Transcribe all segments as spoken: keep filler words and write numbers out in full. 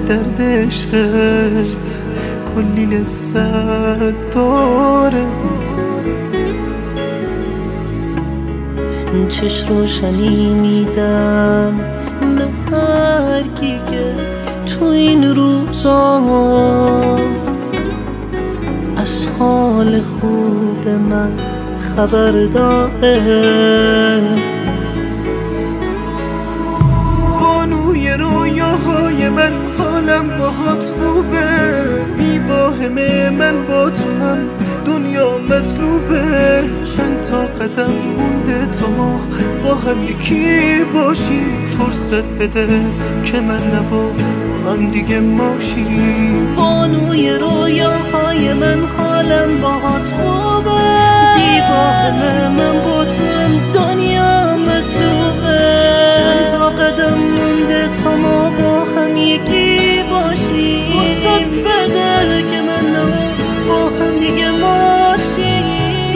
درد عشقت کلی لذت داره. چش روشنی میدم به هر کی که تو این روزا از حال خوب من خبر داره. بانوی رویاهای من حالم باهات خوبه، بی واهمه من با تو هم دنیا مطلوبه. چند تا قدم مونده تا ما با هم یکی باشیم، فرصت بده که من نبا با هم دیگه ماشیم. بانوی رویاهای من حالم باهات خوبه، بی واهمه من با تو هم دنیا مطلوبه. چند تا قدم مونده تا ما با هم یکی باشیم، فرصت بده که من نبا با هم دیگه ماشیم.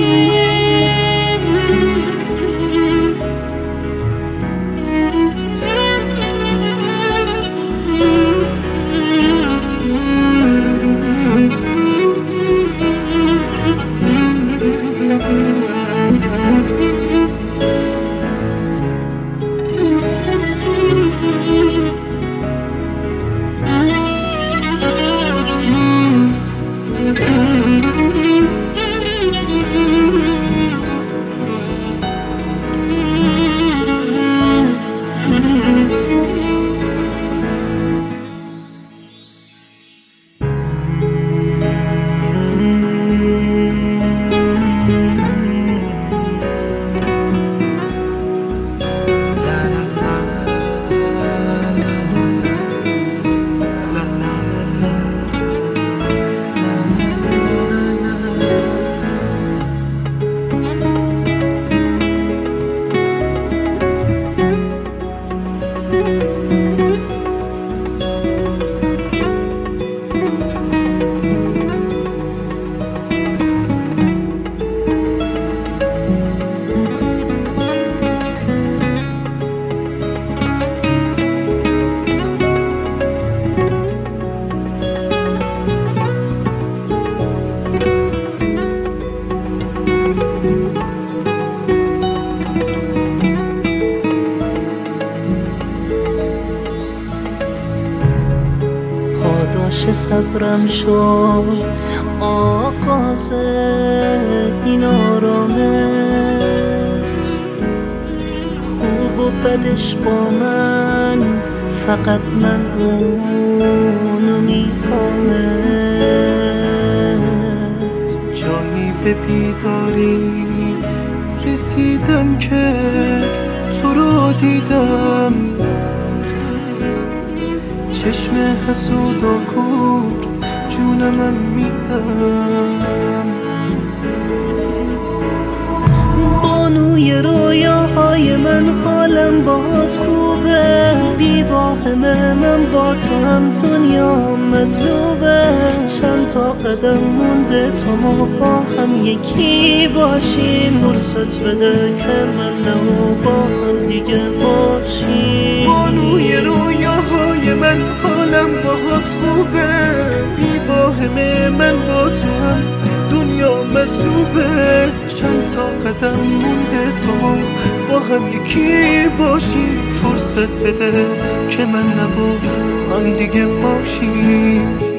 پاداش صبرم شد آغاز این آرامش، خوب و بدش با من، فقط من اونو میخوامه. جایی به بیداری رسیدم که تو رو دیدم، چشم حسود و کور جونمم میدم. بانوی رویاهای من حالم باهات خوبه، بی واهمه من با تو هم دنیا مطلوبه. چند تا قدم مونده تا ما با هم یکی باشیم، فرصت بده که من نمو با هم دیگه باشیم. بانوی رویاهای من حالم باهات خوبه، بی واهمه من با تو هم دنیا مطلوبه. چند تا قدم مونده تا با هم یکی باشیم، فرصت بده که من نبا هم دیگه ماشیم.